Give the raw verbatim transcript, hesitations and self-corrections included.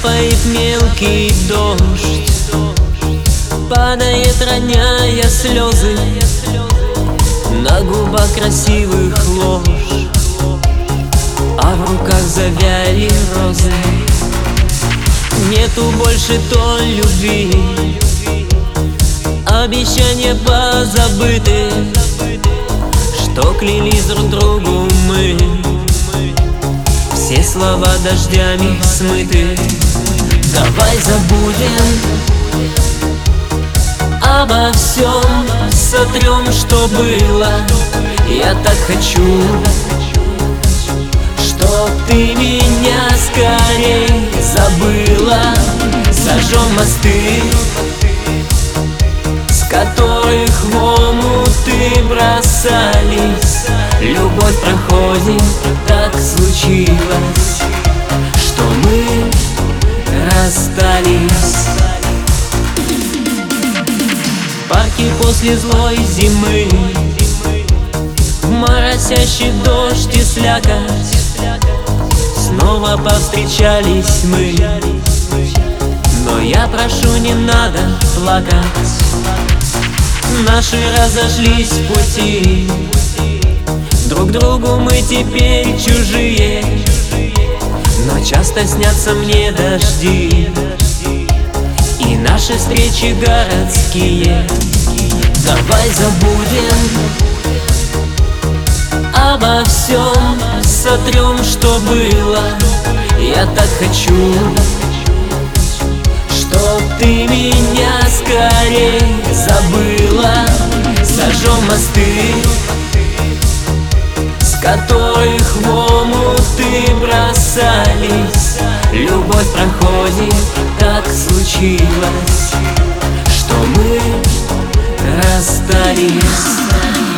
Капает мелкий дождь, падает, роняя слезы, на губах красивых ложь, а в руках завяли розы. Нету больше той любви, обещания позабыты, что клялись друг другу мы. Все слова дождями смыты. Давай забудем обо всем, сотрем, что было. Я так хочу, чтоб ты меня скорей забыла. Зажжем мосты, с которых в омуты бросались. Любовь проходит, так случилось, что мы расстались. В парке после злой зимы, в моросящий дождь и слякоть, снова повстречались мы. Но я прошу, не надо плакать. Наши разошлись пути, друг другу мы теперь чужие, но часто снятся мне дожди и наши встречи городские. Давай забудем обо всем, сотрем, что было. Я так хочу, чтоб ты меня скорей забыла. Зажжем мосты, с которых в омуты бросались. Любовь проходит, так случилось, что мы расстались.